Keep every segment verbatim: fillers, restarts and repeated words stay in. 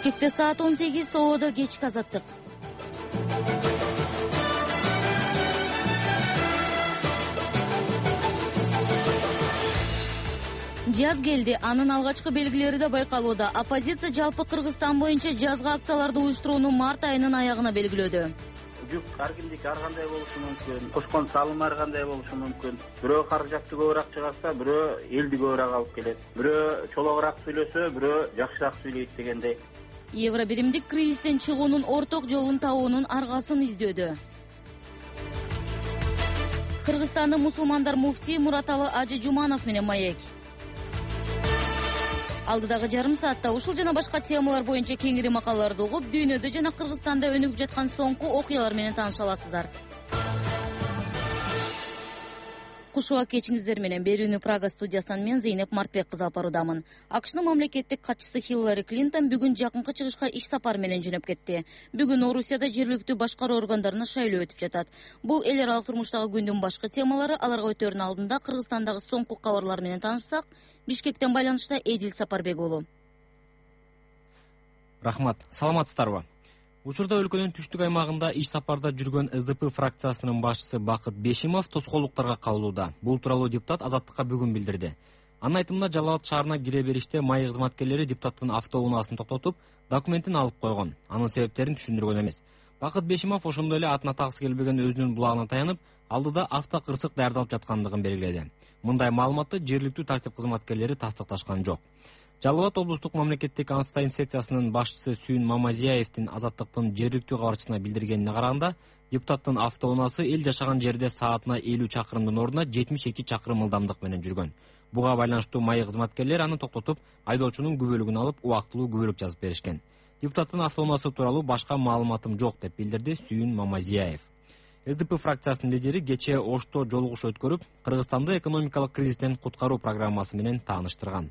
Бишкекте саат он сегиз, Соодо кечки азаттык. Жаз келди, анын алгачкы белгилери да байкалууда. Оппозиция жалпы Кыргызстан боюнча жазгы акцияларды уюштурууну март айынын аягына белгилөөдө. Жүк ар кимдики ар кандай болушу мүмкүн, кошкон салым ар кандай болушу мүмкүн. Бирөө каражатты көбүрөөк чыгарса, бирөө элди көбүрөөк алып келет. Бирөө чологураак сүйлөсө, бирөө жакшыраак сүйлөйт дегендей. Евро биримдик кризистен чыгуунун орток жолун табуунун аргасын издөөдө. Кыргызстандын мусулмандар муфтии Мураталы Ажы Жуманов менен маек. Алдыдагы жарым саатта ушул жана башка темалар боюнча кеңири макалаларды угуп, дүйнөдө жана Кыргызстанда өнүгүп жаткан соңку окуялар менен тааныша аласыздар. Кушуак кечиңиздер менен берүүнү Прага студиясынан мен Зейнеп Мартбек кызы алып баруудамын. АКШнын мамлекеттик катчысы Хиллари Клинтон бүгүн жакынкы чыгышка иш сапар менен жөнөп кетти. Бүгүн Орусияда жергиликтүү башкаруу органдарына шайлоо өтүп жатат. Бул эл аралык турмуштагы күндүн башкы темалары. Аларга өтөрүнүн алдында Кыргызстандагы соңку кабарлар менен таанышсак, Бишкектен байланышта Эдил Сапарбек уулу. Рахмат. Саламатсыздарбы? Учурда өлкөнүн түштүк аймагында иш сапарда жүргөн СДП фракциясынын башчысы Бакыт Бешимов тоскоолдуктарга кабылууда. Бул тууралуу депутат Азаттыкка бүгүн билдирди. Анын айтымында Жалал Абад шаарына кире бериште майы кызматкерлери депутаттын автоунаасын токтотуп, документин алып койгон. Анын себептерин түшүндүргөн эмес. Бакыт Бешимов ошондой эле атын атагысы келбеген өзүнүн булагына таянып, алдыда автокырсык даярдалып жаткандыгын белгиледи. Мындай маалыматты жергиликтүү тартип кызматкерлери тастыкташкан жок. Жалал Абад облустук мамлекеттик автоинспекциясынын башчысы Сүйүн Мамазияевдин Азаттыктын жергиликтүү кабарчысына билдиргенине караганда, депутаттын автоунаасы эл жашаган жерде саатына элүү чакырымдын ордуна жетимиш эки чакырым ылдамдык менен жүргөн. Буга байланыштуу майы кызматкерлер аны токтотуп, айдоочунун күбөлүгүн алып, убактылуу күбөлүк жазып беришкен. Депутаттын автоунаасы тууралуу башка маалыматым жок деп билдирди Сүйүн Мамазияев. СДП фракциясынын лидери кечээ Ошто жолугуш өткөрүп, Кыргызстанды экономикалык кризистен куткаруу программасы менен тааныштырган.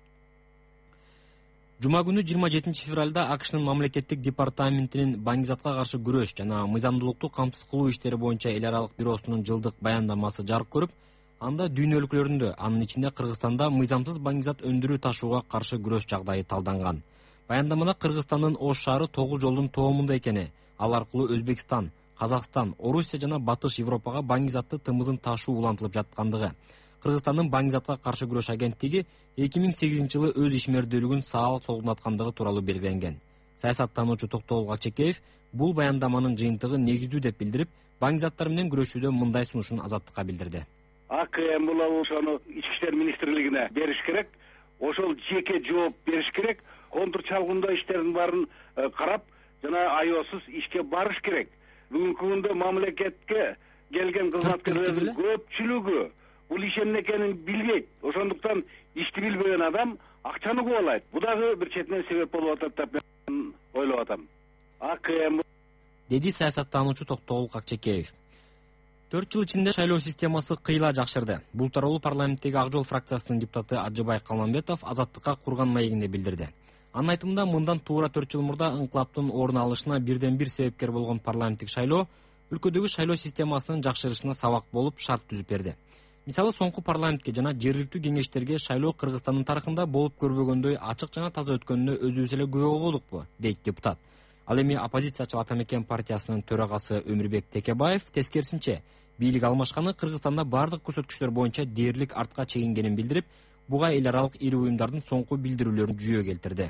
Жума күнү жыйырма жетинчи февралда АКШнын мамлекеттик департаментинин баңгизатка каршы күрөш жана мыйзамдуулукту камсыз кылуу иштери боюнча эл аралык бюросунун жылдык баяндамасы жарык көрүп, анда дүйнө өлкөлөрүндө, анын ичинде Кыргызстанда мыйзамсыз баңгизат өндүрүү ташууга каршы күрөш жагдайы талданган. Баяндамада Кыргызстандын Ош шаары тогуз жолдун тоомунда экени, ал аркылуу Өзбекстан, Казакстан, Орусия жана Батыш Европага баңгизатты тымызын ташуу улантылып жаткандыгы, Кыргызстандын баңгизатка каршы күрөш агенттиги эки миң сегизинчи жылы өз ишмердүүлүгүн саал солгунаткандыгы тууралуу белгиленген. Саясаттануучу Токтогул Акчекеев бул баяндаманын жыйынтыгы негиздүү деп билдирип, баңгизаттар менен күрөшүүдө мындай сунушун Азаттыкка билдирди. АКМ бул ошону Ички иштер министрлигине бериш керек, ошол жеке жооп бериш керек, контур чалгындоо иштердин баарын карап, жана айоосуз ишке барыш керек. Бүгүнкү күндө мамлекетке келген кызматкерлердин көпчүлүгү бул иш эмне экенин билбейт. Ошондуктан ишти билбеген адам акчаны кубалайт. Бул дагы бир четинен себеп болуп атат деп мен ойлоп атам. АКМ деди саясаттануучу Токтогул Акчекеев. төрт жыл ичинде шайлоо системасы кыйла жакшырды. Бул тууралуу парламенттеги Ак Жол фракциясынын депутаты Ажыбай Калмамбетов Азаттыкка курган маегинде билдирди. Анын айтымында, мындан туура төрт жыл мурда ыңкылаптын орун алышына бирден бир себепкер болгон парламенттик шайлоо өлкөдөгү шайлоо системасынын жакшырышына сабак болуп шарт түзүп берди. Мисалы, соңку парламентке жана жергиликтүү кеңештерге шайлоо Кыргызстандын тарыхында болуп көрбөгөндөй ачык жана таза өткөнүнө өзүбүз эле күбө болдукпу, дейт депутат. Ал эми оппозициячыл Ата Мекен партиясынын төрагасы Өмүрбек Текебаев тескерисинче, бийлик алмашканы Кыргызстанда бардык көрсөткүчтөр боюнча дээрлик артка чегингенин билдирип, буга эл аралык ири уюмдардын соңку билдирүүлөрүн жүйө келтирди.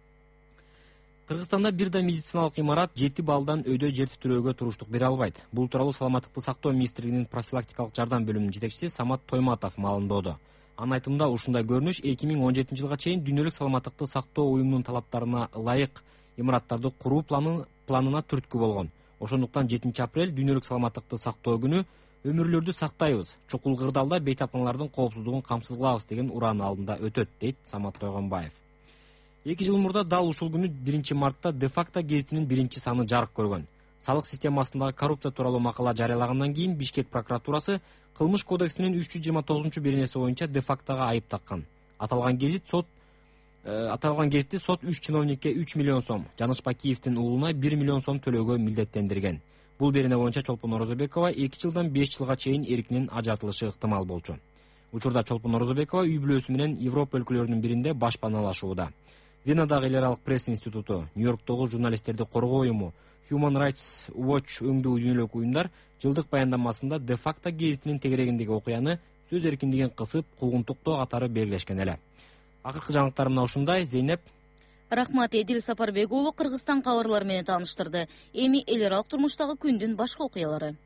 Кыргызстанда бир да медициналык имарат жети баллдан өйдө жер титирөөгө туруштук бере албайт. Бул тууралуу Саламаттыкты сактоо министрлигинин профилактикалык жардам бөлүмүнүн жетекчиси Самат Тойматов маалымдоодо. Анын айтымында, ушундай көрүнүш эки миң он жетинчи жылга чейин дүйнөлүк саламаттыкты сактоо уюмунун талаптарына ылайык имараттарды куруу планы планына түрткү болгон. Ошондуктан жетинчи апрель дүйнөлүк саламаттыкты сактоо күнү өмүрлөрдү сактайбыз, чукул кырдаалда бейтапканалардын коопсуздугун камсыз кылабыз деген ураанын алдында өтөт, дейт Самат Тойгонбаев. Эки жыл мурда дал ушул күнү биринчи мартта де-факто гезитинин биринчи саны жарык көргөн. Салык системасындагы коррупция тууралуу макала жарыялагандан кийин Бишкек прокуратурасы Кылмыш кодексинин үч жүз жыйырма тогузунчу беренеси боюнча де-фактога айып таккан. Аталган гезит сот аталган гезитти сот үч чиновникке үч миллион сом, Жаныш Пакиевдин уулуна бир миллион сом төлөөгө милдеттендирген. Бул берене боюнча Чолпон Орозобекова эки жылдан беш жылга чейин эркинен ажыратылышы ыктымал болчу. Учурда Чолпон Орозобекова үй бүлөсү менен Европа өлкөлөрүнүн биринде баш паналашууда. Венадагы эл аралык пресс институту, Нью-Йорктогу журналисттерди коргоо уюму, Human Rights Watch өңдүү дүйнөлүк уюмдар жылдык баяндамасында де-факто гезитинин тегерегиндеги окуяны сөз эркиндигин кысып, куугунтуктоо катары белгилешкен эле. Акыркы жаңылыктар мына ушундай. Зейнеп. Рахмат. Эдил Сапарбек уулу Кыргызстан кабарлары менен тааныштырды. Эми эл аралык турмуштагы күндүн башка окуялары.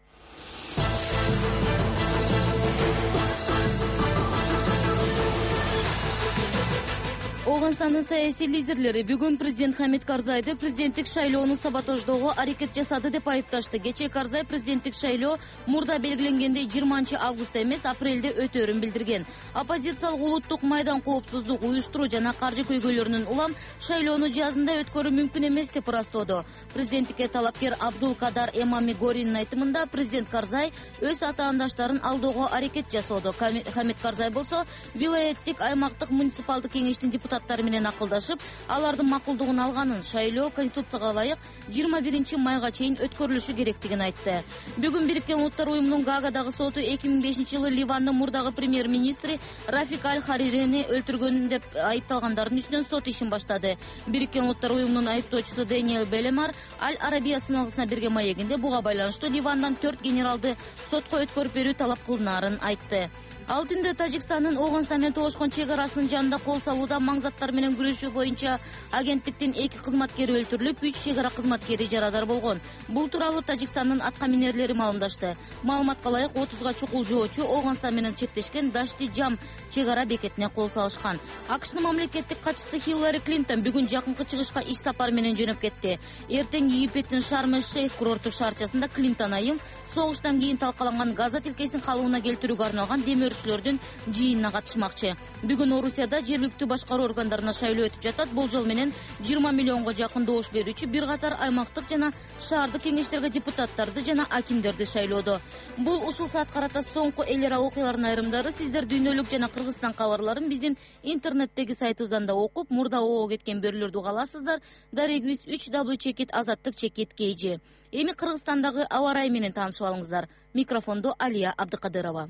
Оғанстандын саясий лидерлери бүгүн президент Хамид Карзайды президенттик шайлоону саботаждоого аракет жасады деп айыпташты. Кечээ Карзай президенттик шайлоо мурда белгиленгендей жыйырманчы августта эмес, апрелде өтөөрүн билдирген. Оппозициялык улуттук майдан коопсуздук уюштуруу жана каржы көйгөйлөрүнүн улам шайлоону жазында өткөрүү мүмкүн эмес деп ырастоодо. Президенттикке талапкер Абдул Кадар Эмамигоринин айтымында президент Карзай өз атаандаштарын алдоого аракет жасоодо. Хамид Карзай болсо вилаяттык аймактык муниципалдык кеңештин депутаттары менен акылдашып, алардын макулдугун алганын, шайлоо конституцияга ылайык жыйырма биринчи майга чейин өткөрүлүшү керектигин айтты. Бүгүн Бириккен Улуттар уюмунун Гаагадагы соту эки миң бешинчи жылы Ливандын мурдагы премьер-министри Рафик Аль-Харирини өлтүргөн деп айыпталгандардын үстүнөн сот ишин баштады. Бириккен Улуттар уюмунун айыптоочусу Дэниел Белемар Аль-Арабия сыналгысына берген маегинде буга байланыштуу Ливандын төрт генералды сотко өткөрүп берүү талап кылынаарын айтты. Ал түндө Тажикстандын Оғанстан менен тоошкон чек арасынын жанында кол салууда маңзаттар менен күрөшүү боюнча агенттиктин эки кызматкери өлтүрүлүп, үч чек ара кызматкери жарадар болгон. Бул тууралуу Тажикстандын атка минерлери маалымдашты. Маалыматка ылайык отузга чукул жоочу Оғанстан менен чектешкен Дашти Жам чек ара бекетине кол салышкан. АКШнын мамлекеттик катчысы Хиллари Клинтон бүгүн жакынкы чыгышка иш сапар менен жөнөп кетти. Эртең Египеттин Шарм-эль-Шейх курорттук шаарчасында Клинтон айым согуштан кийин талкаланган Газа тилкесин калыбына келтирүүгө арналган демөөрчүлөрдүн жыйынына катышмакчы. Бүгүн Орусияда жергиликтүү башкаруу органдарына шайлоо өтүп жатат. Болжол менен жыйырма миллионго жакын добуш берүүчү бир катар аймактык жана шаардык кеңештерге депутаттарды жана акимдерди шайлоодо. Бул ушул саат карата соңку эл аралык окуялардын айрымдары. Сиздер дүйнөлүк жана Кыргызстан кабарларын биздин интернеттеги сайтыбыздан да окуп, мурда ого кеткен берүүлөрдү уга аласыздар. Дарегибиз үч дабл ю чекит азаттык чекит kg. Эми Кыргызстандагы аба ырайы менен таанышып алыңыздар. Микрофондо Алия Абдыкадырова.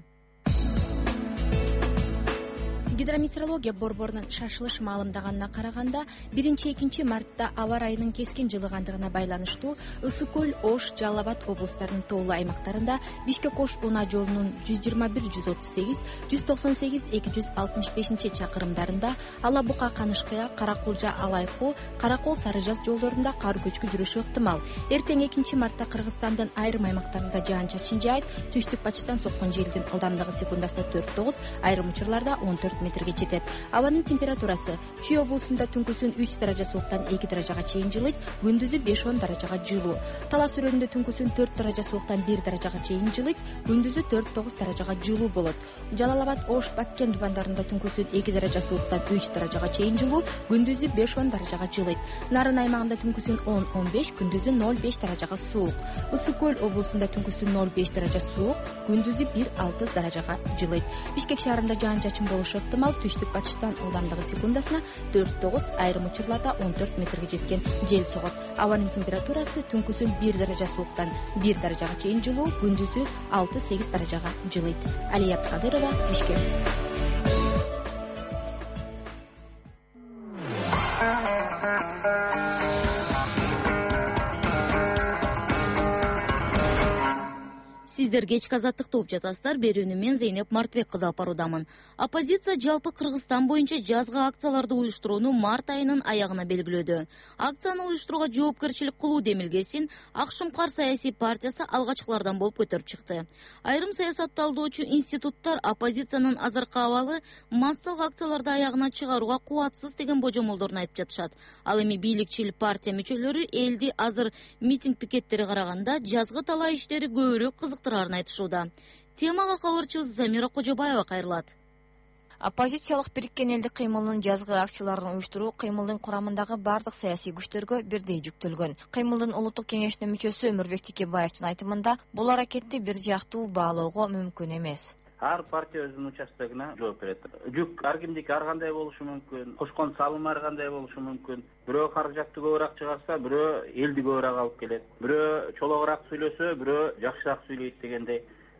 Гидрометеорология борборунун шашылыш маалымдаганына караганда, биринчи-экинчи мартта аба ырайынын кескин жылыгандыгына байланыштуу Ысык көл, Ош, Жалал Абад облустарынын тоолуу аймактарында Бишкек-Ош унаа жолунун жүз жыйырма бир жүз отуз сегиз, жүз токсон сегиз эки жүз алтымыш бешинчи чакырымдарында, Ала Бука Канышкыя, Каракулжа Алайху, Каракол Сары Жаз жолдорунда кар көчкү жүрүшү ыктымал. Эртең экинчи мартта Кыргызстандын айрым аймактарында жаан-чачын жаайт, түштүк-батыштан соккон желдин ылдамдыгы секундасына төрт тогуз, айрым учурларда он төрт метрге жетет. Абанын температурасы Чүй облусунда түнкүсүн үч даража сууктан эки даражага чейин жылыйт, күндүзү беш он даражага жылуу. Талас өрөөнүндө түнкүсүн төрт даража сууктан бир даражага чейин жылыйт, күндүзү төрт тогуз даражага жылуу болот. Жалал Абад, Ош, Баткен дубандарында түнкүсүн эки даража сууктан үч даражага чейин жылуу, күндүзү беш он даражага жылыйт. Нарын аймагында түнкүсүн он он беш, күндүзү ноль беш даражага суук. Ысык көл облусунда түнкүсүн ноль беш даража суук, күндүзү бир алты даражага жылыйт. Бишкек шаарында жаан-чачын болушу ыктымал, түштүк-батыштан ылдамдыгы секундасына төрт тогуз, айрым учурларда он төрт метрге жеткен жел согот. Абанын температурасы түнкүсүн бир даража сууктан бир даражага чейин жылуу, күндүзү алты сегиз даражага жылыйт. Алия Абдыкадырова, Бишкек. Сиздер кечки азаттыкты угуп жатасыздар. Берүүнү мен Зейнеп Мартбек кызы алып баруудамын. Оппозиция жалпы Кыргызстан боюнча жазгы акцияларды уюштурууну март айынын аягына белгилөөдө. Акцияны уюштурууга жоопкерчилик кылуу демилгесин Ак Шумкар саясий партиясы алгачкылардан болуп көтөрүп чыкты. Айрым саясат талдоочу институттар оппозициянын азыркы абалы массалык акцияларды аягына чыгарууга кубатсыз деген божомолдорун айтып жатышат. Ал эми бийликчил партия мүчөлөрү элди азыр митинг пикеттери караганда жазгы талаа иштери көбүрөөк кызыктырарын айтышууда. Темага кабарчыбыз Замира Кожобаева кайрылат. Оппозициялык Бириккен элдик кыймылынын жазгы акцияларын уюштуруу кыймылдын курамындагы бардык саясий күчтөргө бирдей жүктөлгөн. Кыймылдын улуттук кеңешинин мүчөсү Өмүрбек Текебаевдин айтымында бул аракетти бир жактуу баалоого мүмкүн эмес. Ар партия өзүнүн участогуна жооп берет. Жүк ар кимдики ар кандай болушу мүмкүн, кошкон салым ар кандай болушу мүмкүн. Бирөө каражатты көбүрөөк чыгарса, бирөө элди көбүрөөк алып келет. Бирөө чологураак сүйлөсө, бирөө жакшыраак сүйлөйт дегендей.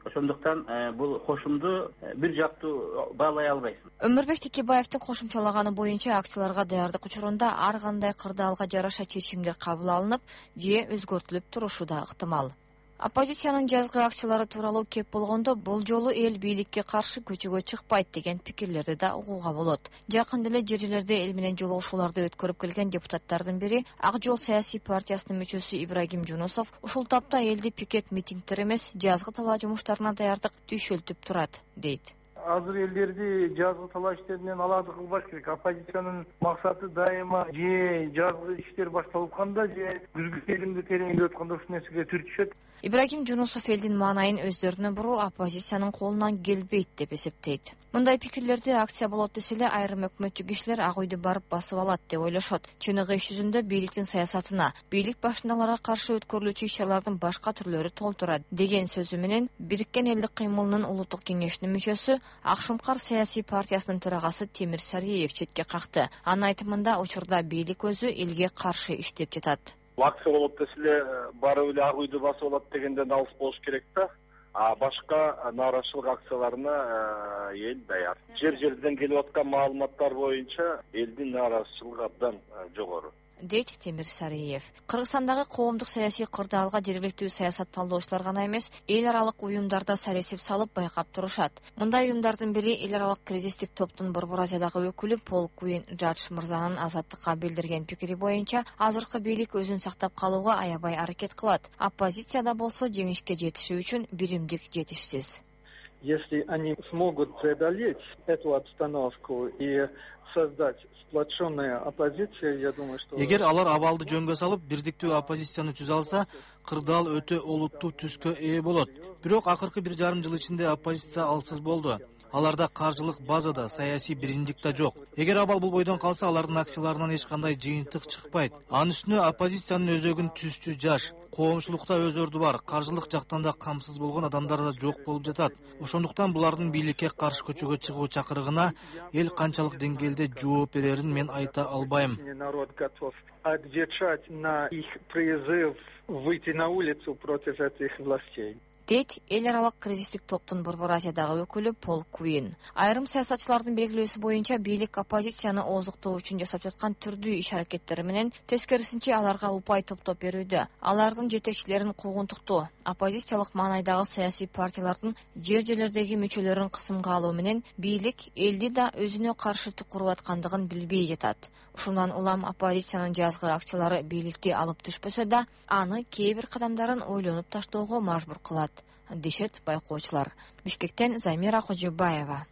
ошондуктан бул кошумду бир жактуу баалай албайсың. Өмүрбек Текебаевдин кошумчалаганы боюнча акцияларга даярдык учурунда ар кандай кырдаалга жараша чечимдер кабыл алынып же өзгөртүлүп турушу да ыктымал. Оппозициянын жазгы акциялары тууралуу кеп болгондо бул жолу эл бийликке каршы көчөгө чыкпайт деген пикирлерди да угууга болот. Жакында эле жер жерлерде эл менен жолугушууларды өткөрүп келген депутаттардын бири Ак Жол саясий партиясынын мүчөсү Ибрагим Жунусов ушул тапта элди пикет митингдер эмес, жазгы талаа жумуштарына даярдык түйшөлтүп турат, дейт. Азыр элдерди жазгы талаа иштеринен алады кылбаш керек. Оппозициянын максаты дайыма же жазгы иштер башталып атканда же күзгү сезимди тереңдеп атканда ушул нерсеге түртүшөт. Ибрагим Жунусов элдин маанайын өздөрүнө буруу оппозициянын колунан келбейт деп эсептейт. Мындай пикирлерди акция болот десе эле айрым өкмөтчү кишилер ак үйдү барып басып алат деп ойлошот. Чыныгы иш жүзүндө бийликтин саясатына, бийлик башындагыларга каршы өткөрүлүүчү иш-чаралардын башка түрлөрү толтурат деген сөзү менен Бириккен элдик кыймылынын улуттук кеңешинин мүчөсү Ак Шумкар саясий партиясынын төрагасы Темир Сариев четке какты. Анын айтымында учурда бийлик өзү элге каршы иштеп жатат. Акция болот десе эле барып эле ак үйдү басып алат дегенден алыс болуш керек да. А башка нааразычылык акцияларына эл даяр. Жер жерден келип аткан маалыматтар боюнча элдин нааразычылыгы абдан жогору, дейт Темир Сариев. Кыргызстандагы коомдук саясий кырдаалга жергиликтүү саясат талдоочулар гана эмес, эл аралык уюмдарда саресип салып байкап турушат. Мындай уюмдардын бири эл аралык кризистик топтун Борбор Азиядагы өкүлү Пол Куин Жадж мырзанын Азаттыкка билдирген пикири боюнча, азыркы бийлик өзүн сактап калууга аябай аракет кылат. Оппозицияда болсо жеңишке жетиши үчүн биримдик жетишсиз. Если они смогут преодолеть эту обстановку и создать сплоченная оппозиция, я думаю, что... Эгер алар абалды жөнгө салып, бирдиктүү оппозицияны түзө алса, кырдаал өтө олуттуу түскө ээ болот. Бирок акыркы бир жарым жыл ичинде оппозиция алсыз болду. Аларда каржылык базада, саясий биримдик да жок. Эгер абал бул бойдон калса, алардын акцияларынан эч кандай жыйынтык чыкпайт. Анын үстүнө оппозициянын өзөгүн түзчү жаш, коомчулукта өз орду бар, каржылык жактан да камсыз болгон адамдар да жок болуп жатат. Ошондуктан булардын бийликке каршы көчөгө чыгуу чакырыгына эл канчалык деңгээлде жооп берерин мен айта албайм. Народ готов отвечать на их призыв выйти на улицу против этих властей. дейт эл аралык кризистик топтун Борбор Азиядагы өкүлү Пол Куин. Айрым саясатчылардын белгилөөсү боюнча бийлик оппозицияны ооздуктоо үчүн жасап жаткан түрдүү иш-аракеттери менен тескерисинче аларга упай топтоп берүүдө. Алардын жетекчилерин куугунтуктоо, оппозициялык маанайдагы саясий партиялардын жер жерлердеги мүчөлөрүн кысымга алуу менен бийлик элди да өзүнө каршы куруп аткандыгын билбей жатат. Ушундан улам оппозициянын жазгы акциялары бийликти алып түшпөсө да, аны кээ бир кадамдарын ойлонуп таштоого мажбур кылат, дешет байкоочулар. Бишкектен Замира Кожобаева.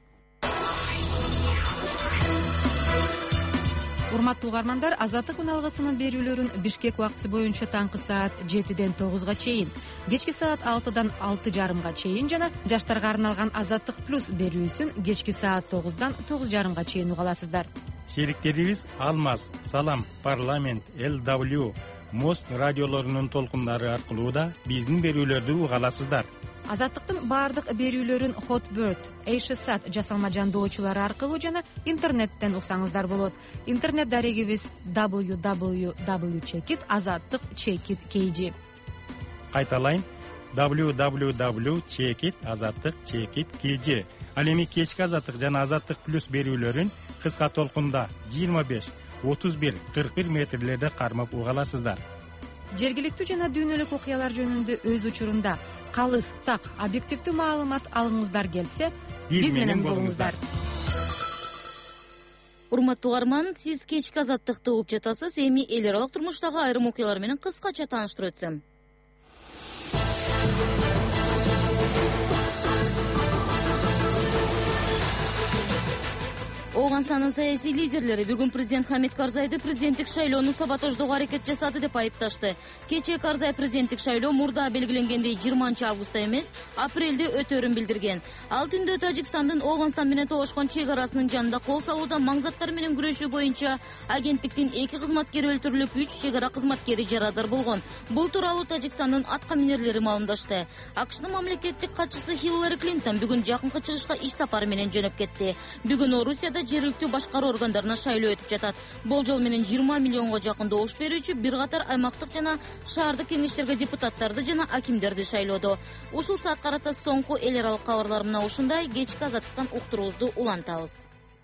Урматтуу угармандар, Азаттык күн алгысынын берүүлөрүн Бишкек убакыты боюнча таңкы саат жетиден тогузга чейин, кечки саат алтыдан алты жарымга чейин жана жаштарга арналган Азаттык плюс берүүсүн кечки саат тогуздан тогуз жарымга чейин уга аласыздар. Шериктерибиз Алмаз, Салам, Парламент, эл дабл ю, Мост радиолорунун толкундары аркылуу да биздин берүүлөрдү уга аласыздар. Азаттыктын баардык берүүлөрүн Hotbird, Эйшсат жасалма жандоочулары аркылуу жана интернеттен уксаңыздар болот. Интернет дарегибиз дабл ю дабл ю дабл ю чекит азаттык чекит кей джи. Кайталайын, дабл ю дабл ю дабл ю чекит азаттык чекит кей джи. Ал эми кечки Азаттык жана Азаттык плюс берүүлөрүн кыска толкунда жыйырма беш, отуз бир, кырк бир метрлерде кармап уга аласыздар. Жергиликтүү жана дүйнөлүк окуялар жөнүндө өз учурунда калыс, так, объективдүү маалымат алгыңыздар келсе, биз менен болуңуздар. Урматтуу угарман, сиз кечки Азаттыкты угуп жатасыз. Эми эл аралык турмуштагы айрым окуялар менен кыскача тааныштырып өтсөм. Ооганстандын саясий лидерлери бүгүн президент Хамид Карзайды президенттик шайлоону саботаждоого аракет жасады деп айыпташты. Кечээ Карзай президенттик шайлоо мурда белгиленгендей жыйырманчы августта эмес, апрелде өтөөрүн билдирген. Ал түндө Тажикстандын Ооганстан менен тогошкон чек арасынын жанында кол салууда маңзаттар менен күрөшүү боюнча агенттиктин эки кызматкери өлтүрүлүп, үч чек ара кызматкери жарадар болгон. Бул тууралуу Тажикстандын атка минерлери маалымдашты. АКШнын мамлекеттик катчысы Хиллари Клинтон бүгүн жакынкы чыгышка иш сапары менен жөнөп кетти. Бүгүн Орусияда жергиликтүү башкаруу органдарына шайлоо өтүп жатат. Болжол менен жыйырма миллионго жакын добуш берүүчү бир катар аймактык жана шаардык кеңештерге депутаттарды жана акимдерди шайлоодо. Ушул саат карата соңку эл аралык кабарлар мына ушундай. Кечки азаттыктан уктуруубузду улантабыз.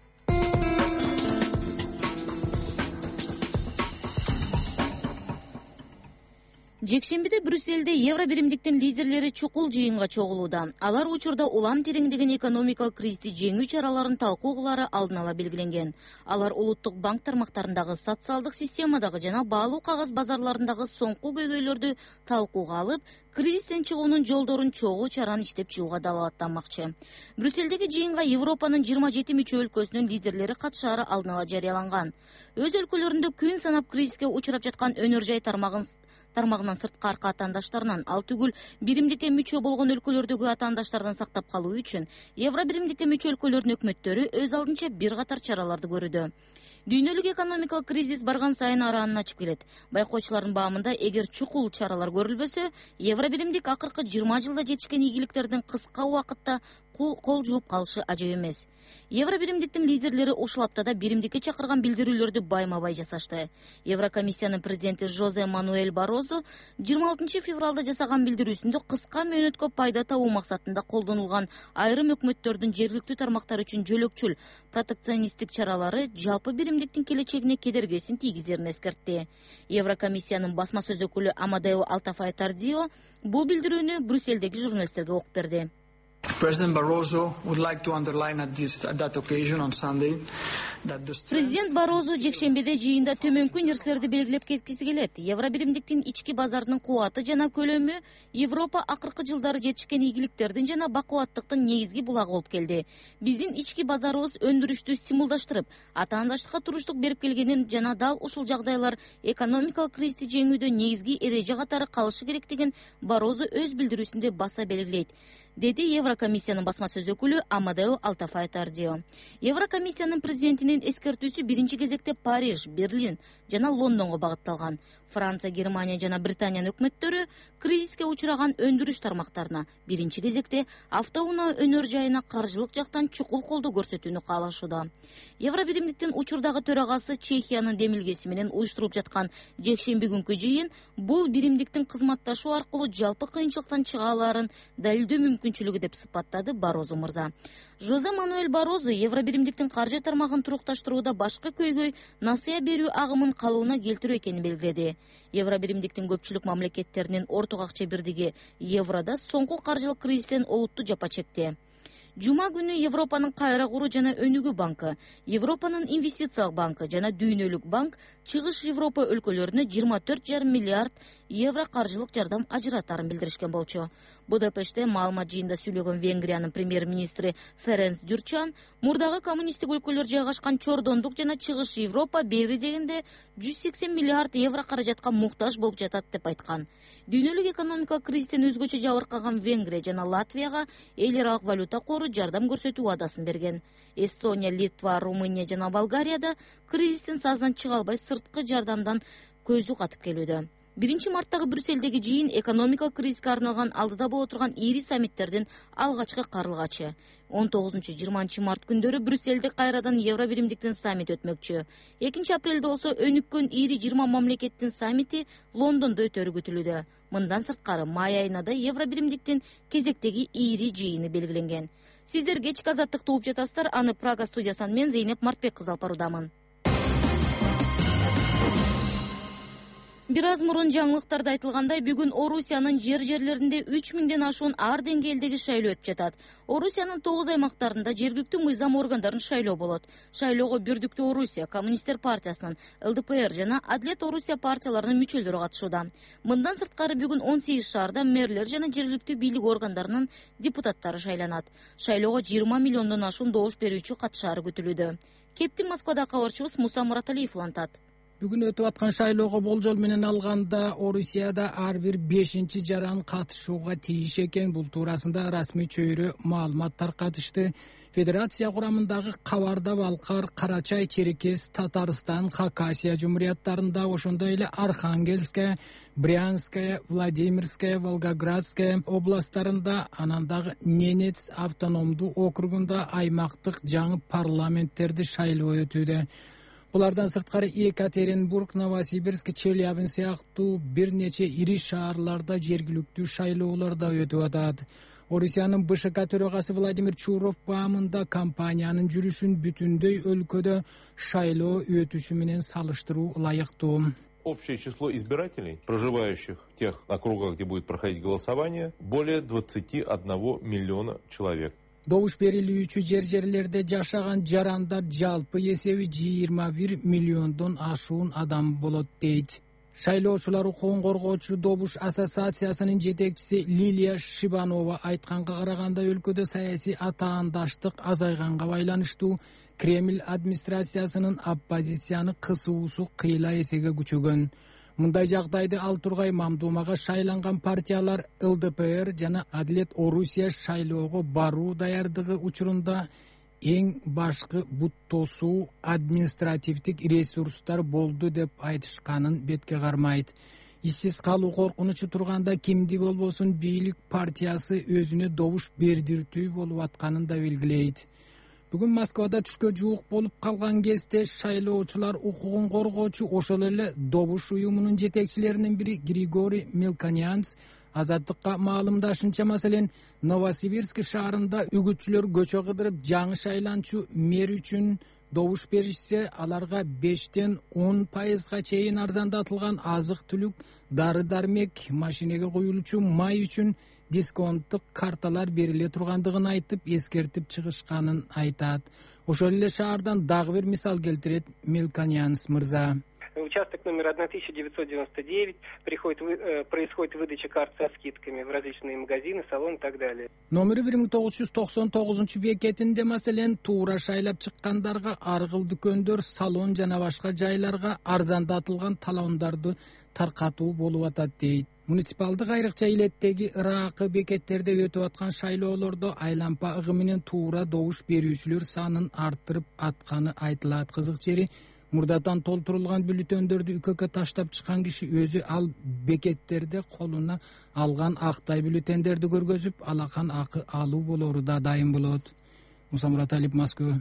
Жекшембиде Брюссельде Евро биримдиктин лидерлери чукул жыйынга чогулууда. Алар учурда улам тереңдеген экономикалык кризисти жеңүү чараларын талкуу кылаары алдын ала белгиленген. Алар улуттук банк тармактарындагы, социалдык системадагы жана баалуу кагаз базарларындагы соңку көйгөйлөрдү талкууга алып, кризистен чыгуунун жолдорун чогуу чараны иштеп чыгууга далааттанмакчы. Брюссельдеги жыйынга Европанын жыйырма жети мүчө өлкөсүнүн лидерлери катышаары алдын ала жарыяланган. Өз өлкөлөрүндө күн санап кризиске учурап жаткан өнөр жай тармагын тармагынан сырткы атаандаштарынан, ал түгүл биримдикке мүчө болгон өлкөлөрдөгү атаандаштардан сактап калуу үчүн Евро биримдикке мүчө өлкөлөрдүн өкмөттөрү өз алдынча бир катар чараларды көрүүдө. Дүйнөлүк экономикалык кризис барган сайын араанын ачып келет. Байкоочулардын баамында, эгер чукул чаралар көрүлбөсө, Евро биримдик акыркы жыйырма жылда жетишкен ийгиликтердин кыска убакытта кол жууп калышы ажап эмес. Евро биримдиктин лидерлери ушул аптада биримдикке чакырган билдирүүлөрдү байма-бай жасашты. Еврокомиссиянын президенти Жозе Мануэль Барозо жыйырма алтынчы февралда жасаган билдирүүсүндө кыска мөөнөткө пайда табуу максатында колдонулган айрым өкмөттөрдүн жергиликтүү тармактар үчүн жөлөкчүл протекционисттик чаралары жалпы биримдиктин келечегине кедергисин тийгизерин эскертти. Еврокомиссиянын басма сөз өкүлү Амадео Алтафай Тардио бул билдирүүнү Брюссельдеги журналисттерге окуп берди. President Barroso would like to underline at, this, at that occasion on Sunday that the Президент Барозо жекшембиде жыйында төмөнкү нерселерди белгилеп кеткиси келет. Евро биримдиктин ички базардын кубаты жана көлөмү Европа акыркы жылдары жетишкен ийгиликтердин жана бакубаттыктын негизги булагы болуп келди. Биздин ички базарыбыз өндүрүштү стимулдаштырып, атаандаштыкка туруштук берип келгенин жана дал ушул жагдайлар экономикалык кризисти жеңүүдө негизги эреже катары калышы керектигин Барозо өз билдирүүсүндө баса белгилейт, деди Еврокомиссиянын басма сөз өкүлү Амадео Алтафай Тардио. Еврокомиссиянын президентинин эскертүүсү биринчи кезекте Париж, Берлин жана Лондонго багытталган. Франция, Германия жана Британиянын өкмөттөрү кризиске учураган өндүрүш тармактарына, биринчи кезекте автоунаа өнөр жайына каржылык жактан чукул колдоо көрсөтүүнү каалашууда. Евро биримдиктин учурдагы төрагасы Чехиянын демилгеси менен уюштурулуп жаткан жекшемби күнкү жыйын бул биримдиктин кызматташуу аркылуу жалпы кыйынчылыктан чыга алаарын далилдөө мүмкүнчүлүгү деп сыпаттады Барозо мырза. Жозе Мануэль Барозо Евро биримдиктин каржы тармагын турукташтырууда башкы көйгөй насыя берүү агымын калыбына келтирүү экенин белгиледи. Евро биримдиктин көпчүлүк мамлекеттеринин орток акча бирдиги еврода соңку каржылык кризистен олуттуу жапа чекти. Жума күнү Европанын кайра куруу жана өнүгүү банкы, Европанын инвестициялык банкы жана Дүйнөлүк банк чыгыш Европа өлкөлөрүнө жыйырма төрт жарым миллиард евро каржылык жардам ажыратарын билдиришкен болчу. Будапештте маалымат жыйында сүйлөгөн Венгриянын премьер-министри Ференц Дюрчан мурдагы коммунисттик өлкөлөр жайгашкан Чордондук жана чыгыш Европа бери дегенде жүз сексен миллиард евро каражатка муктаж болуп жатат деп айткан. Дүйнөлүк экономикалык кризистен өзгөчө жабыркаган Венгрия жана Латвияга эл аралык валюта кору жардам көрсөтүү убадасын берген. Эстония, Литва, Румыния жана Болгарияда кризистин сазынан чыга албай сырткы жардамдан көзү катып келүүдө. биринчи марттагы Брюссельдеги жыйын экономикалык кризиске арналган алдыда боло турган ири саммиттердин алгачкы карылгачы. он тогузунчу жыйырманчы март күндөрү Брюссельде кайрадан Евро биримдиктин саммити өтмөкчү. экинчи апрелде болсо өнүккөн ири жыйырма мамлекеттин саммити Лондондо өтөрү күтүлүүдө. Мындан сырткары май айына да Евро биримдиктин кезектеги ири жыйыны белгиленген. Сиздер кечки азаттыкты угуп жатасыздар. Аны Прага студиясынан мен Зейнеп Мартбек кызы алып баруудамын. Бир аз мурун жаңылыктарда айтылгандай, бүгүн Орусиянын жер-жерлеринде үч миңден ашуун ар деңгээлдеги шайлоо өтүп жатат. Орусиянын тогуз аймактарында жергиликтүү мыйзам органдарын шайлоо болот. Шайлоого Бирдиктүү Орусия, Коммунисттер партиясынын, эл дэ пэ эр жана Адлет Орусия партияларынын мүчөлөрү катышууда. Мындан сырткары бүгүн он сегиз шаарда мэрлер жана жергиликтүү бийлик органдарынын депутаттары шайланат. Шайлоого жыйырма миллиондон ашуун добуш берүүчү катышаары күтүлүүдө. Кептин Москвада кабарчыбыз Муса Мураталиев улантат. Бүгүн өтүп аткан шайлоого болжол менен алганда Орусияда ар бир бешинчи жаран катышууга тийиш экен. Бул туурасында расмий чөйрө маалымат таркатышты. Федерация курамындагы Кабарда-Балкар, Карачай, Черкес, Татарстан, Хакасия жумурияттарында, ошондой эле Архангельская, Брянская, Владимирская, Волгоградская областтарында, анан дагы Ненец автономдуу округунда аймактык жаңы парламенттерди шайлоо өтүүдө. Булардан сырткары Екатеринбург, Новосибирск, Челябинск сыяктуу бир нече ири шаарларда жергиликтүү шайлоолор да өтүп атат. Орусиянын БШК төрагасы Владимир Чуров баамында компаниянын жүрүшүн бүтүндөй өлкөдө шайлоо өтүшү менен салыштыруу ылайыктуу. Общее число избирателей, проживающих в тех округах, где будет проходить голосование, более двадцати одного миллиона человек. Добуш берилүүчү жер-жерлерде жашаган жарандар жалпы эсеби жыйырма бир миллиондон ашуун адам болот дейт. Шайлоочулар укугун коргоочу Добуш ассоциациясынын жетекчиси Лилия Шибанова айтканга караганда өлкөдө саясий атаандаштык азайганга байланыштуу Кремль администрациясынын оппозицияны кысуусу кыйла эсеге күчөгөн. Мындай жагдайды ал тургай мамдумага шайланган партиялар Л Д П Р жана Адилет Орусия шайлоого баруу даярдыгы учурунда эң башкы бут тосуу административдик ресурстар болду деп айтышканын бетке кармайт. Иссиз калуу коркунучу турганда кимди болбосун бийлик партиясы өзүнө добуш бердиртүү болуп атканын да белгилейт. Бүгүн Москвада түшкө жуук болуп калган кезде шайлоочулар укугун коргоочу ошол эле Добуш уюмунун жетекчилеринин бири Григорий Мелконянц Азаттыкка маалымдашынча, маселен, Новосибирск шаарында үгүтчүлөр көчө кыдырып жаңы шайланчу мэр үчүн добуш беришсе, аларга бештен он пайызга чейин арзандатылган азык-түлүк, дары-дармек, машинеге коюлуучу май үчүн дисконттук карталар бериле тургандыгын айтып, эскертип чыгышканын айтат. Ошол эле шаардан дагы бир мисал келтирет Мелконянс мырза. Участок номер тысяча девятьсот девяносто девять, приходит, э, происходит выдача карт со скидками в различные магазины, салоны и так далее. Номер бир миң тогуз жүз токсон тогузунчу бекетинде, маселен, туура шайлап чыккандарга аргыл дүкөндөр, салон жана башка жайларга арзандатылган талондарды таркатуу болуп атат дейт. Муниципалдык айрыкча илеттеги ыракы бекеттерде өтүп аткан шайлоолордо айлампа ыгы менен туура добуш берүүчүлөр санын арттырып атканы айтылат. Кызык жери, мурдатан толтурулган бюллетендерди үкөккө таштап чыккан киши өзү ал бекеттерде колуна алган актай бюллетендерди көргөзүп, алакан акы алуу болору да дайым болот. Муса Мураталиев, Москва.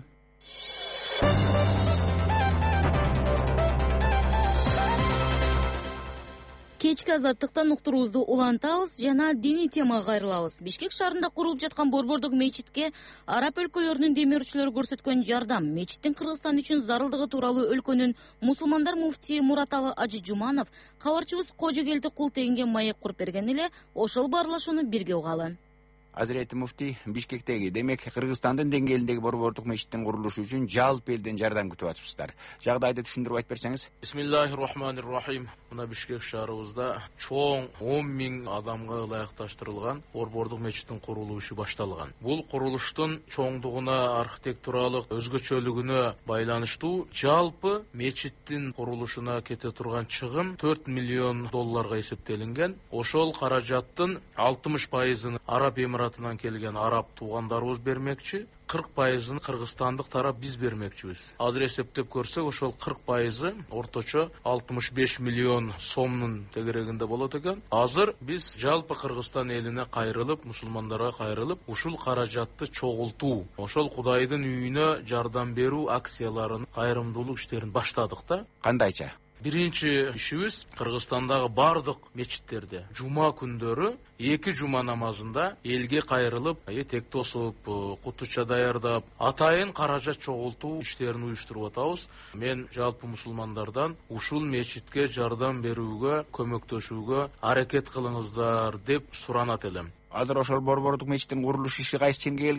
Кечки азаттыктан уктуруубузду улантабыз жана диний темага кайрылабыз. Бишкек шаарында курулуп жаткан борбордук мечитке араб өлкөлөрүнүн демирчилери көрсөткөн жардам, мечиттин Кыргызстан үчүн зарылдыгы тууралуу өлкөнүн мусулмандар муфтии Мураталы Ажы Жуманов кабарчыбыз Кожогелди Култегинге маек куруп берген эле, ошол баарлашууну бирге угалы. Азирети муфти Бишкектеги, демек Кыргызстандын деңгээлиндеги борбордук мечиттин курулушу үчүн жалпы элден жардам күтүп атышпыздар. Жагдайды түшүндүрүп айтып берсеңиз. Бисмиллахир-рахманир-рахим. Мына Бишкек шаарыбызда чоң он миң адамга ылайыкташтырылган борбордук мечиттин курулушу башталган. Бул курулуштун чоңдугуна, архитектуралык өзгөчөлүгүнө байланыштуу жалпы мечиттин курулушуна кете турган чыгым төрт миллион долларга эсептелинген. Ошол каражаттын алтымыш пайызын Араб Эмиратынан келген араб туугандарыбыз бермекчи, кырк пайызын кыргызстандык тарап биз бермекчибиз. Азыр эсептеп көрсөк, ошол кырк пайызы орточо алтымыш беш миллион сомдун тегерегинде болот экен. Азыр биз жалпы Кыргызстан элине кайрылып, мусулмандарга кайрылып, ушул каражатты чогултуу, ошол Кудайдын үйүнө жардам берүү акцияларын, кайрымдуулук иштерин баштадык да. Кандайча? Биринчи ишибиз Кыргызстандагы бардык мечиттерде жума күндөрү эки жума намазында элге кайрылып, этек тосуп, кутуча даярдап, атайын каражат чогултуу иштерин уюштуруп атабыз. Мен жалпы мусулмандардан ушул мечитке жардам берүүгө, көмөктөшүүгө аракет кылыңыздар деп суранат элем. Азыр ошол борбордук мечиттин курулуш иши кайсы ченге келген?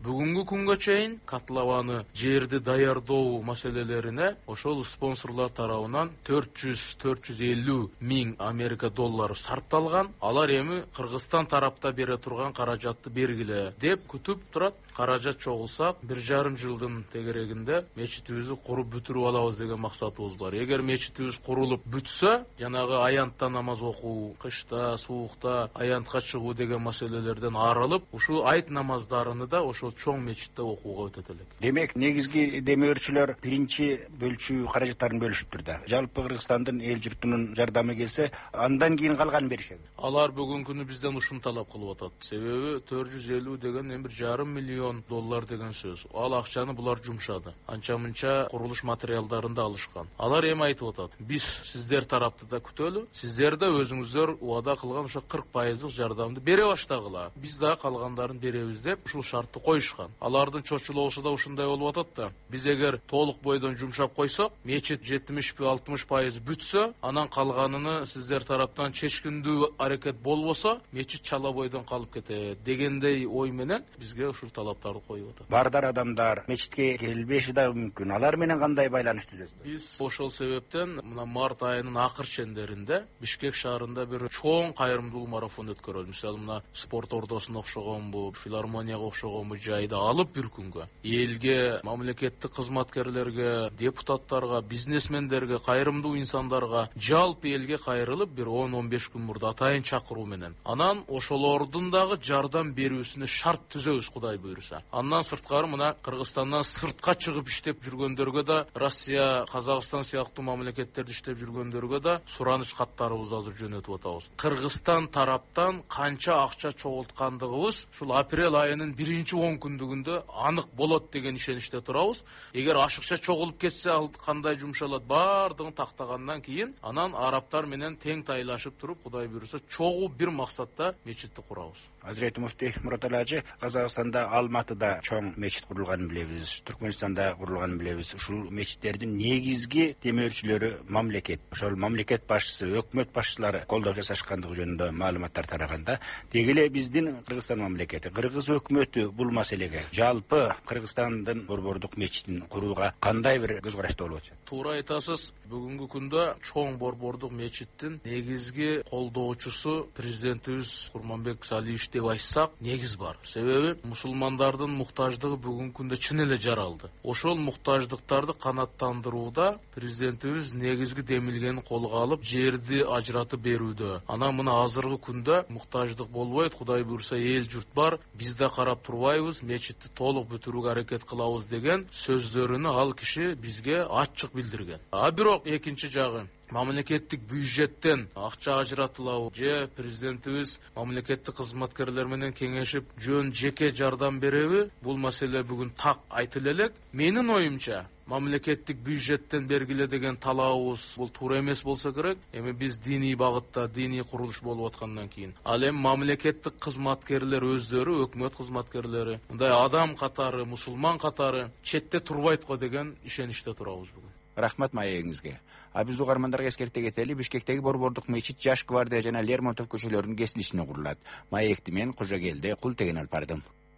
Бүгүнкү күнгө чейин котлованы жерди даярдоо маселелерине ошол спонсорлор тарабынан төрт жүз төрт жүз элүү миң Америка доллары сарпталган. Алар эми Кыргызстан тарапта бере турган каражатты бергиле деп күтүп турат. Каражат чогулса, бир жарым жылдын тегерегинде мечитибизди куруп бүтүрүп алабыз деген максатыбыз бар. Эгер мечитибиз курулуп бүтсө, жанагы аянтта намаз окуу, кышта, суукта аянтка чыгуу деген маселелерден арылып, ушул айт намаздарыны да ошол чоң мечитте окууга өтөт элек. Демек, негизги демөөрчүлөр биринчи бөлчүү каражаттарын бөлүшүптүр да. Жалпы Кыргызстандын эл журтунун жардамы келсе, андан кийин калганын беришет. Алар бүгүнкү күнү бизден ушун талап кылып атат. Себеби төрт жүз элүү деген бир жарым миллион доллар деген сөз. Ал акчаны булар жумшады. Анча-мынча курулуш материалдарын да алышкан. Алар эми айтып атат: биз сиздер тарапты да күтөлү, сиздер да өзүңүздөр убада кылган ошо кырк пайыздык жардамды бере баштагыла. Биз да калгандарын беребиз деп ушул шартты коюшкан. Алардын чочулоосу да ушундай болуп атат да. Биз эгер толук бойдон жумшап койсок, мечит жетимиш алтымыш пайыз бүтсө, анан калганын сиздер тараптан чечкиндүү аракет болбосо, мечит чала бойдон калып кетет дегендей ой менен бизге ушул талаптарды коюп атат. Бардар адамдар мечитке келбеши да мүмкүн. Алар менен кандай байланыш түзөсүз? Биз ошол себептен мына март айынын акыр чендеринде Бишкек шаарында бир чоң кайрымдуулук марафон өткөрөлдү. Мисалы мына спорт ордосуна окшогон бу, филармонияга окшогон бу жайды алып бир күнгө элге, мамлекеттик кызматкерлерге, депутаттарга, бизнесмендерге, кайрымдуу инсандарга, жалпы элге кайрылып бир он он беш күн мурда атайын чакыруу менен анан ошолордун дагы жардам берүүсүнө шарт түзөбүз, Кудай буйруса. Андан сырткары мына Кыргызстандан сыртка чыгып иштеп жүргөндөргө да, Россия, Казакстан сыяктуу мамлекеттерде иштеп жүргөндөргө да сураныч каттарыбызды азыр жөнөтүп атабыз. Кыргызстан тараптан канча акча чогулткандыгыбыз ушул апрель айынын биринчи он күндүгүндө анык болот деген ишеничте турабыз. Эгер ашыкча чогулуп кетсе, ал кандай жумшалат баардыгын тактагандан кийин анан араптар менен тең тайлашып туруп, Кудай буйруса, чогуу бир максатта мечитти курабыз. Азирети муфтий Мураталы ажы, Казакстанда Алматыда чоң мечит курулганын билебиз, Түркмөнстанда курулганын билебиз. Ушул мечиттердин негизги демөөрчүлөрү мамлекет. Ошол мамлекет башчысы, өкмөт башчылары колдоп жасашкандыгы жөнүндө маалыматтар тараганда, деги эле биздин Кыргызстан мамлекети, Кыргыз өкмөтү бул маселеге, жалпы Кыргызстандын борбордук мечитин курууга кандай бир көз карашта болуп атат? Туура айтасыз. Бүгүнкү күндө чоң борбордук мечиттин негизги колдоочусу президентибиз Курманбек Салиевич деп айтсак, негиз бар. Себеби мусулмандардын муктаждыгы бүгүнкү күндө чын эле жаралды. Ошол муктаждыктарды канааттандырууда президентибиз негизги демилгени колго алып, жерди ажыратып берүүдө. Анан мына азыркы күндө муктаждык болбойт, Кудай буйруса эл журт бар, биз да карап турбайбыз, мечитти толук бүтүрүүгө аракет кылабыз деген сөздөрүнү ал киши бизге ачык билдирген. А бирок экинчи жагы, мамлекеттик бюджеттен акча ажыратылабы же президентибиз мамлекеттик кызматкерлер менен кеңешип жөн жеке жардам береби, бул маселе бүгүн так айтылы элек. Менин оюмча, мамлекеттик бюджеттен бергиле деген талабыбыз бул туура эмес болсо керек. Эми биз диний багытта, диний курулуш болуп аткандан кийин ал эми мамлекеттик кызматкерлер өздөрү, өкмөт кызматкерлери, мындай адам катары, мусулман катары четте турбайт го деген ишеничте турабыз бүгүн. Рахмат маегиңизге. А биз угармандарга эскерте кетели, Бишкектеги борбордук мечит Жаш гвардия жана Лермонтов көчөлөрүнүн кесилишине курулат. Маекти мен Кожогелди Култеген алып бардым.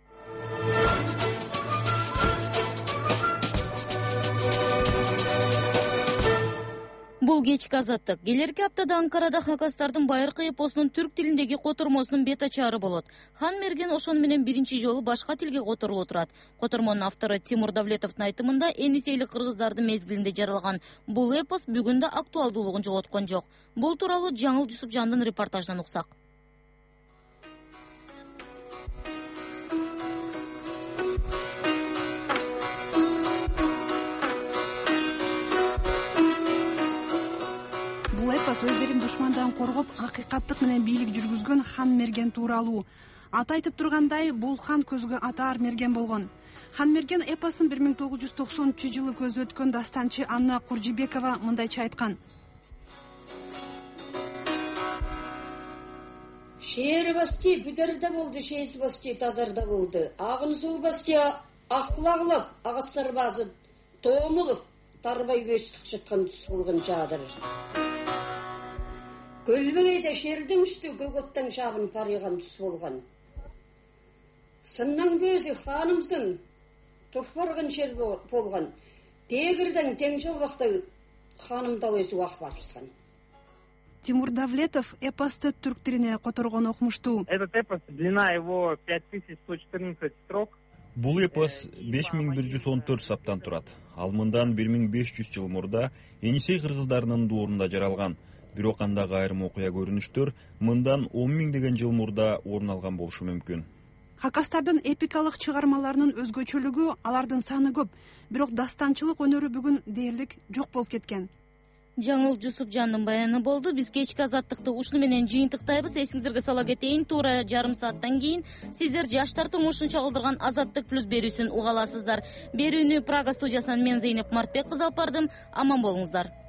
Бул кечки азаттык. Келерки аптада Анкарада хакастардын байыркы эпосунун түрк тилиндеги котормосунун бет ачары болот. Хан Мерген ошону менен биринчи жолу башка тилге которулуп турат. Котормонун автору Тимур Давлетовдун айтымында, энисейлик кыргыздардын мезгилинде жаралган бул эпос бүгүн да актуалдуулугун жоготкон жок. Бул тууралуу Жаңыл Жусупжандын репортажынан уксак. Бул эпос өз элин душмандан коргоп, акыйкаттык менен бийлик жүргүзгөн Хан Мерген тууралуу. Аты айтып тургандай, бул хан көзгө атаар мерген болгон. Хан Мерген эпосун бир миң тогуз жүз токсонунчу жылы көзү өткөн дастанчы Анна Куржибекова мындайча айткан. Шеер басти бүдөрдө болду, шеес басти тазарда болду. Агын суу басти аклагылып, агастар басып, тоомулуп, тарбай бөстүк жаткан түс болгон жаадыр. Көлбөгейде шердин үстү көгөттөн шабын парыйган түс болгон. Сыннан көзі ханымсын, тұрфарғын шел болған. Дегірдің теңшіл вақты ханымдал өзі уақ барырсан. Тимур Давлетов эпосты түрк тилине которгон окумуштуу. Этот эпос, длина его пять тысяч сто четырнадцать строк. Бул эпос беш миң бир жүз он төрт саптан турат. Ал мындан бир миң беш жүз жыл мурда Енисей кыргыздарынын дуурунда жаралган. Бирок андагы айрым окуя көрүнүштөр мындан он миңдеген жыл мурда орун алган болушу мүмкүн. Хакастардын эпикалык чыгармаларынын өзгөчөлүгү алардын саны көп, бирок дастанчылык өнөрү бүгүн дээрлик жок болуп кеткен. Жаңыл Жусупжандын баяны болду. Биз кечки азаттыкты ушуну менен жыйынтыктайбыз. Эсиңиздерге сала кетейин, туура жарым сааттан кийин сиздер жаштар турмушун чагылдырган Азаттык плюс берүүсүн уга аласыздар. Берүүнү Прага студиясынан мен Зейнеп Мартбек кызы алып бардым. Аман болуңуздар.